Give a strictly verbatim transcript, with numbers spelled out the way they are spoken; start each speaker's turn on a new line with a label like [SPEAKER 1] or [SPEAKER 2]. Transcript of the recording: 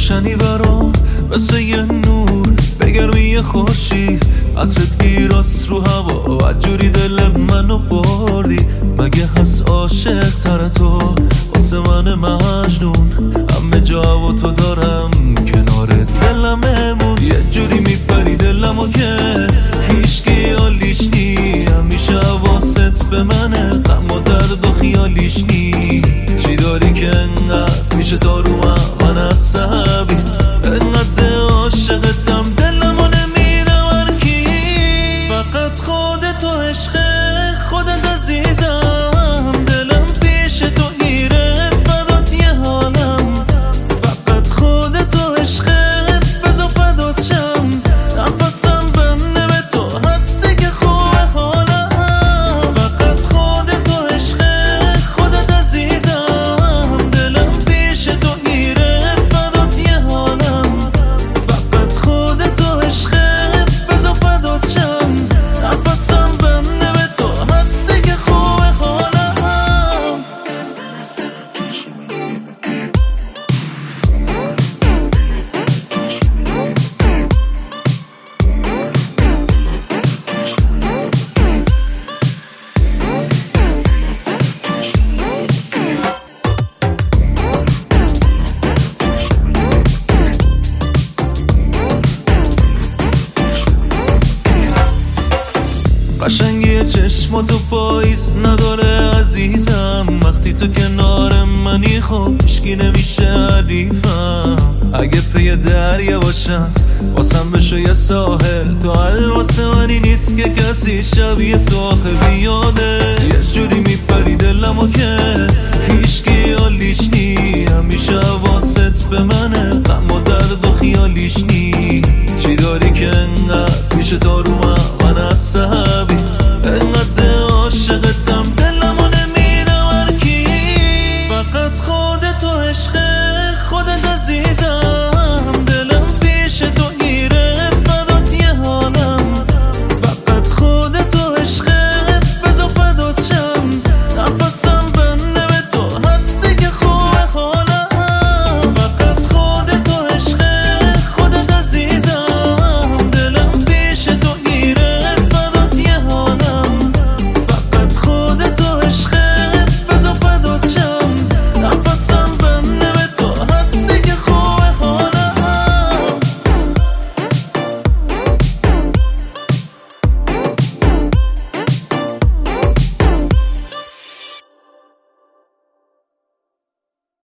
[SPEAKER 1] روشنی برام مثل یه نور بگرمی خورشید، عطرت گیراست رو هوا، عجوری دل منو بردی. مگه هست عاشق تر تو واسه من مجنون؟ همه جا و تو دارم کنار دلم امون. یه جوری میپری دلمو که هیچکی حالیش نی، همیشه حواست به منه، غم و درد و خیالیش نی. چی داری که انقدر میشه دارو من عصبی، انقدر عاشقتم دلمو نمیره ورکی. فقط خودت و عشق خودت عزیزم، دلم پیش تو گیره فدات یه حالم. فقط خودت و عشق بزا فدات شم، نفسم بنده به تو هستی که خوبه حالم. فقط خودت و عشق خودت عزیزم، دلم پیش تو گیره فدات یه حالم. فقط خودت و عشق بزا فدات شم، نفسم بنده به تو هستی که خوبه حالم. قشنگی چشماتو پاییز نداره عزیزم، وقتی تو کنار منی خب هیچکی نمیشه حریفم. اگه پی دریا باشم واسم بشو یه ساحل، تو حل واسه منی نیست که کسی شبیه تو آخه بیاده. یه جوری میپری دلمو که